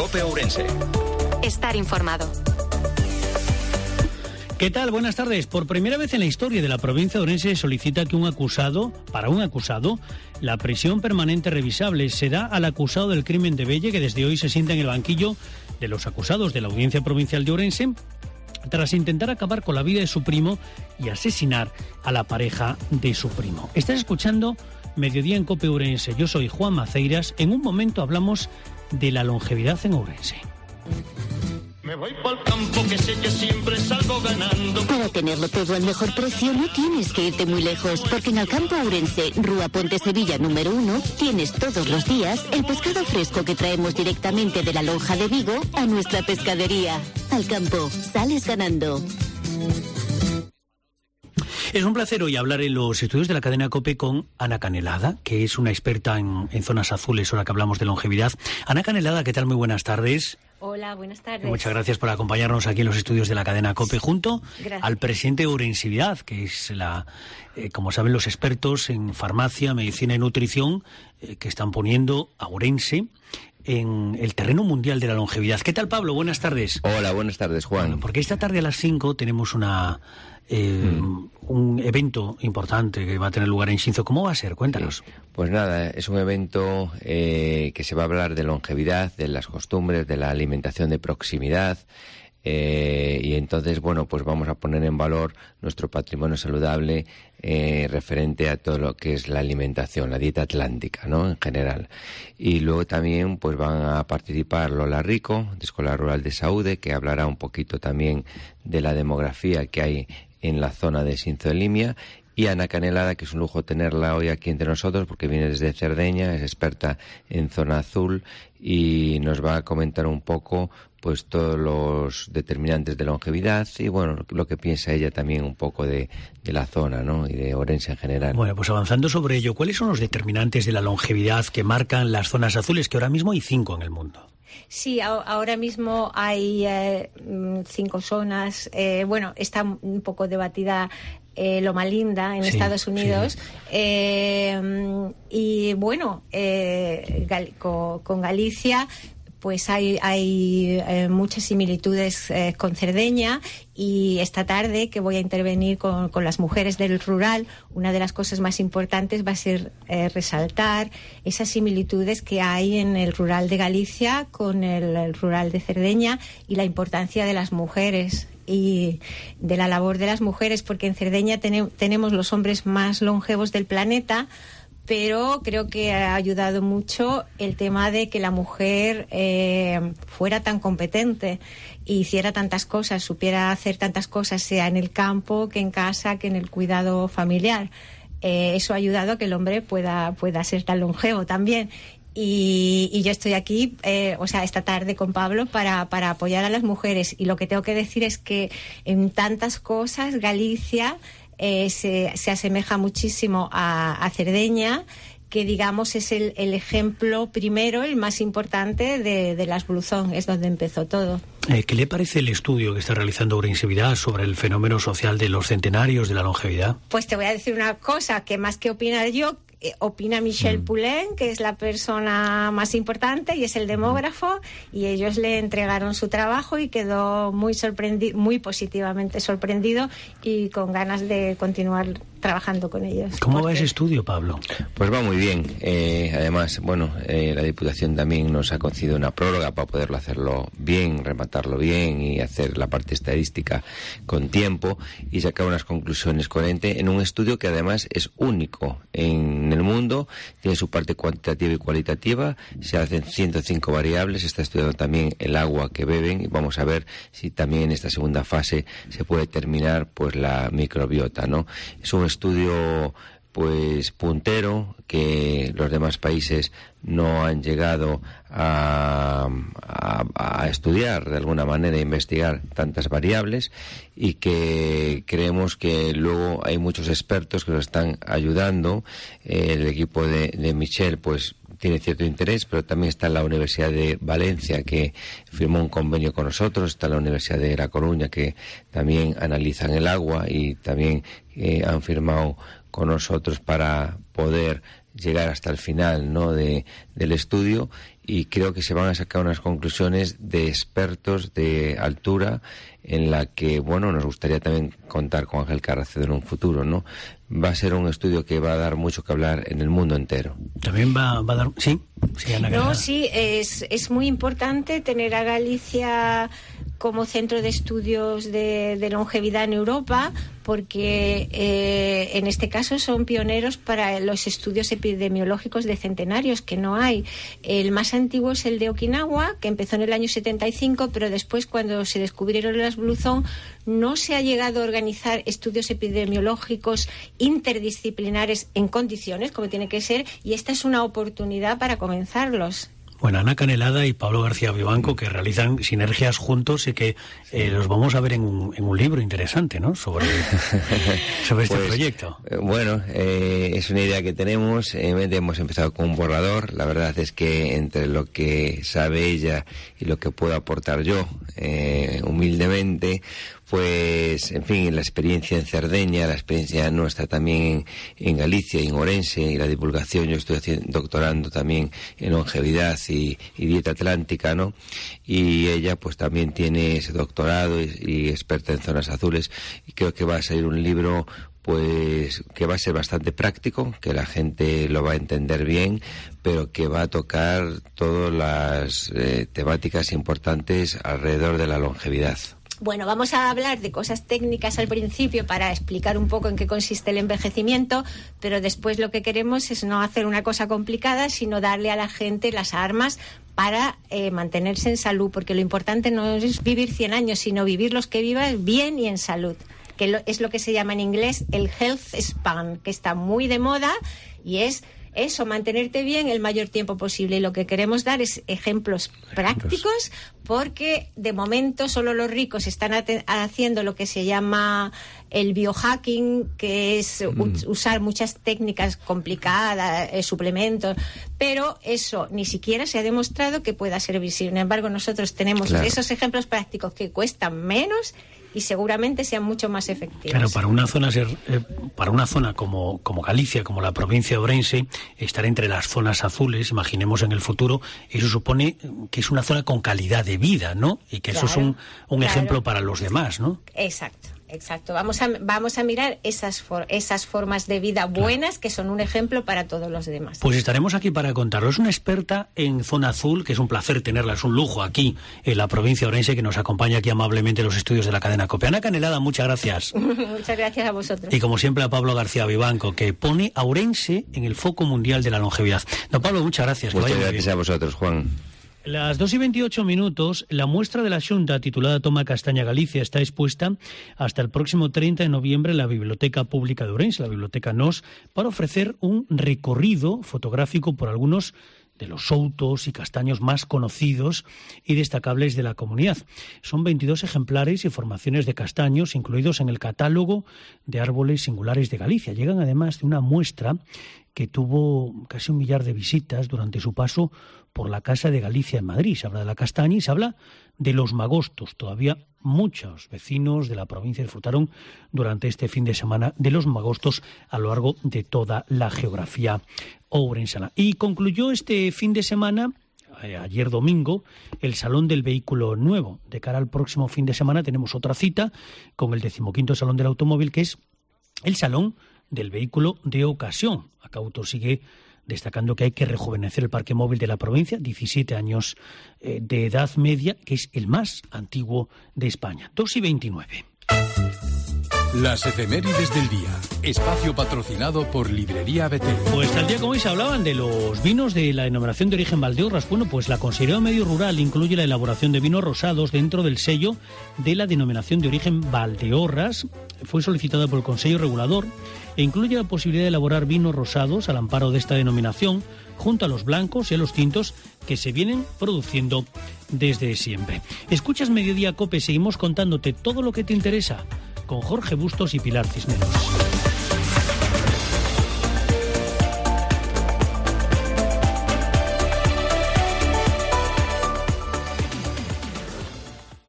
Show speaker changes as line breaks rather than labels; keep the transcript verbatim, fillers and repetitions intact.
COPE Ourense.
Estar informado.
¿Qué tal? Buenas tardes. Por primera vez en la historia de la provincia de Ourense solicita que un acusado, para un acusado, la prisión permanente revisable se da al acusado del crimen de Belle, que desde hoy se sienta en el banquillo de los acusados de la Audiencia Provincial de Ourense, tras intentar acabar con la vida de su primo y asesinar a la pareja de su primo. Estás escuchando Mediodía en COPE Ourense. Yo soy Juan Maceiras. En un momento hablamos de la longevidad en Ourense.
Me voy pa'l campo que sé que siempre salgo ganando.
Para tenerlo todo al mejor precio no tienes que irte muy lejos, porque en Alcampo Ourense, Rúa Ponte Sevilla número uno, tienes todos los días el pescado fresco que traemos directamente de la lonja de Vigo a nuestra pescadería. Alcampo, sales ganando.
Es un placer hoy hablar en los estudios de la cadena COPE con Ana Canelada, que es una experta en, en zonas azules, ahora que hablamos de longevidad. Ana Canelada, ¿qué tal? Muy buenas tardes.
Hola, buenas tardes.
Muchas gracias por acompañarnos aquí en los estudios de la cadena COPE, junto
Gracias.
al presidente de Ourensidad, que es la, eh, como saben los expertos en farmacia, medicina y nutrición, eh, que están poniendo a Ourense en el terreno mundial de la longevidad. ¿Qué tal, Pablo? Buenas tardes.
Hola, buenas tardes, Juan.
Bueno, porque esta tarde a las cinco tenemos una eh, mm. un evento importante que va a tener lugar en Xinzo. ¿Cómo va a ser? Cuéntanos.
Sí. Pues nada, es un evento eh, que se va a hablar de longevidad, de las costumbres, de la alimentación de proximidad. Eh, y entonces, bueno, pues vamos a poner en valor nuestro patrimonio saludable eh, referente a todo lo que es la alimentación, la dieta atlántica, ¿no?, en general. Y luego también pues van a participar Lola Rico, de Escola Rural de Saúde, que hablará un poquito también de la demografía que hay en la zona de Xinzo de Limia, y Ana Canelada, que es un lujo tenerla hoy aquí entre nosotros porque viene desde Cerdeña, es experta en zona azul y nos va a comentar un poco pues todos los determinantes de longevidad y bueno, lo que piensa ella también un poco de, de la zona, ¿no?, y de Ourense en general.
Bueno, pues avanzando sobre ello, ¿cuáles son los determinantes de la longevidad que marcan las zonas azules, que ahora mismo hay cinco en el mundo?
Sí, ahora mismo hay eh, cinco zonas. Eh, bueno, está un poco debatida eh, Loma Linda en sí, Estados Unidos. Sí. Eh, y bueno, eh, Gal- con, con Galicia pues hay, hay eh, muchas similitudes eh, con Cerdeña, y esta tarde que voy a intervenir con, con las mujeres del rural, una de las cosas más importantes va a ser eh, resaltar esas similitudes que hay en el rural de Galicia con el, el rural de Cerdeña y la importancia de las mujeres y de la labor de las mujeres, porque en Cerdeña ten, tenemos los hombres más longevos del planeta, pero creo que ha ayudado mucho el tema de que la mujer eh, fuera tan competente e hiciera tantas cosas, supiera hacer tantas cosas, sea en el campo, que en casa, que en el cuidado familiar. Eh, eso ha ayudado a que el hombre pueda, pueda ser tan longevo también. Y, y yo estoy aquí, eh, o sea, esta tarde con Pablo para, para apoyar a las mujeres. Y lo que tengo que decir es que en tantas cosas Galicia Eh, se, se asemeja muchísimo a, a Cerdeña, que digamos es el, el ejemplo primero, el más importante de, de las Bluzón, es donde empezó todo.
Eh, ¿Qué le parece el estudio que está realizando Ourensidad sobre el fenómeno social de los centenarios, de la longevidad?
Pues te voy a decir una cosa, que más que opinar yo, eh, opina Michel mm. Poulain, que es la persona más importante y es el demógrafo, y ellos le entregaron su trabajo y quedó muy sorprendido, muy positivamente sorprendido y con ganas de continuar trabajando con ellos.
¿Cómo
porque...
va ese estudio, Pablo?
Pues va muy bien. Eh, además, bueno, eh, la Diputación también nos ha concedido una prórroga para poderlo hacerlo bien, rematarlo bien y hacer la parte estadística con tiempo y sacar unas conclusiones coherentes en un estudio que además es único en el mundo, tiene su parte cuantitativa y cualitativa, se hacen ciento cinco variables, está estudiando también el agua que beben y vamos a ver si también en esta segunda fase se puede terminar pues la microbiota, ¿no? Es un estudio pues puntero que los demás países no han llegado a, a, a estudiar de alguna manera, a investigar tantas variables, y que creemos que luego hay muchos expertos que nos están ayudando. El equipo de, de Michel pues tiene cierto interés, pero también está la Universidad de Valencia, que firmó un convenio con nosotros, está la Universidad de La Coruña, que también analizan el agua y también eh, han firmado con nosotros para poder llegar hasta el final, ¿no?, de, del estudio, y creo que se van a sacar unas conclusiones de expertos de altura en la que, bueno, nos gustaría también contar con Ángel Carracedo en un futuro, ¿no? Va a ser un estudio que va a dar mucho que hablar en el mundo entero.
También va, va a dar... Sí, sí, Ana
No, sí, es, es muy importante tener a Galicia como centro de estudios de, de longevidad en Europa, porque eh, en este caso son pioneros para los estudios epidemiológicos de centenarios, que no hay. El más antiguo es el de Okinawa, que empezó en el año setenta y cinco, pero después, cuando se descubrieron las Blue Zone, no se ha llegado a organizar estudios epidemiológicos interdisciplinares en condiciones, como tiene que ser, y esta es una oportunidad para comenzarlos.
Bueno, Ana Canelada y Pablo García Vivanco, que realizan sinergias juntos y que eh, los vamos a ver en un, en un libro interesante, ¿no?, sobre, sobre este
pues,
proyecto.
Bueno, eh, es una idea que tenemos. Eh, hemos empezado con un borrador. La verdad es que entre lo que sabe ella y lo que puedo aportar yo, eh, humildemente, pues, en fin, la experiencia en Cerdeña, la experiencia nuestra también en, en Galicia y en Orense, y la divulgación. Yo estoy haciendo, doctorando también en longevidad y, y dieta atlántica, ¿no? Y ella, pues, también tiene ese doctorado y, y experta en zonas azules, y creo que va a salir un libro, pues, que va a ser bastante práctico, que la gente lo va a entender bien, pero que va a tocar todas las eh, temáticas importantes alrededor de la longevidad.
Bueno, vamos a hablar de cosas técnicas al principio para explicar un poco en qué consiste el envejecimiento, pero después lo que queremos es no hacer una cosa complicada, sino darle a la gente las armas para eh, mantenerse en salud, porque lo importante no es vivir cien años, sino vivir los que vivas bien y en salud, que lo, es lo que se llama en inglés el health span, que está muy de moda, y es eso, mantenerte bien el mayor tiempo posible. Y lo que queremos dar es ejemplos prácticos, porque de momento solo los ricos están haciendo lo que se llama el biohacking, que es mm. usar muchas técnicas complicadas, eh, suplementos, pero eso ni siquiera se ha demostrado que pueda servir. Sin embargo, nosotros tenemos claro. esos ejemplos prácticos que cuestan menos y seguramente sean mucho más efectivos.
Claro, para una zona ser, eh, para una zona como, como Galicia, como la provincia de Ourense, estar entre las zonas azules, imaginemos en el futuro, eso supone que es una zona con calidad de vida, ¿no? Y que claro, eso es un, un claro. ejemplo para los demás, ¿no?
Exacto. Exacto, vamos a, vamos a mirar esas, for, esas formas de vida buenas, claro. que son un ejemplo para todos los demás.
Pues estaremos aquí para contarlo. Es una experta en zona azul, que es un placer tenerla, es un lujo aquí en la provincia de Ourense, que nos acompaña aquí amablemente en los estudios de la cadena COPE. Ana Canelada, muchas gracias.
Muchas gracias a vosotros.
Y como siempre a Pablo García Vivanco, que pone a Ourense en el foco mundial de la longevidad. Don Pablo, muchas gracias.
Muchas gracias a vosotros, Juan.
Las dos y veintiocho minutos, la muestra de la Xunta titulada Toma Castaña Galicia está expuesta hasta el próximo treinta de noviembre en la Biblioteca Pública de Ourense, la Biblioteca Nos, para ofrecer un recorrido fotográfico por algunos de los soutos y castaños más conocidos y destacables de la comunidad. Son veintidós ejemplares y formaciones de castaños incluidos en el catálogo de árboles singulares de Galicia. Llegan además de una muestra que tuvo casi un millar de visitas durante su paso por la Casa de Galicia en Madrid. Se habla de la castaña y se habla de los magostos. Todavía muchos vecinos de la provincia disfrutaron durante este fin de semana de los magostos a lo largo de toda la geografía ourensana. Y concluyó este fin de semana, ayer domingo, el Salón del Vehículo Nuevo. De cara al próximo fin de semana tenemos otra cita con el decimoquinto Salón del Automóvil, que es el Salón del Vehículo de Ocasión. Acauto sigue destacando que hay que rejuvenecer el parque móvil de la provincia, diecisiete años eh, de edad media, que es el más antiguo de España. dos y veintinueve.
Las efemérides del día. Espacio patrocinado por Librería Betel.
Pues tal día como hoy se hablaban de los vinos de la denominación de origen Valdeorras. Bueno, pues la Consejería de Medio Rural incluye la elaboración de vinos rosados dentro del sello de la denominación de origen Valdeorras. Fue solicitada por el Consejo Regulador e incluye la posibilidad de elaborar vinos rosados al amparo de esta denominación, junto a los blancos y a los tintos que se vienen produciendo desde siempre. Escuchas Mediodía COPE, seguimos contándote todo lo que te interesa con Jorge Bustos y Pilar Cisneros.